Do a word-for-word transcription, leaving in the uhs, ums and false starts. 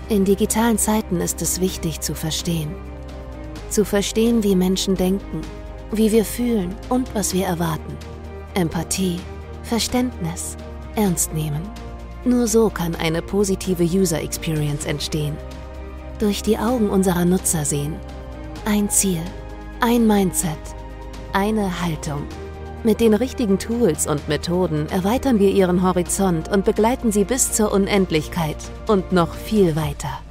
In digitalen Zeiten ist es wichtig zu verstehen. Zu verstehen, wie Menschen denken, wie wir fühlen und was wir erwarten. Empathie, Verständnis, Ernst nehmen. Nur so kann eine positive User Experience entstehen. Durch die Augen unserer Nutzer sehen. Ein Ziel, ein Mindset, eine Haltung. Mit den richtigen Tools und Methoden erweitern wir ihren Horizont und begleiten sie bis zur Unendlichkeit und noch viel weiter.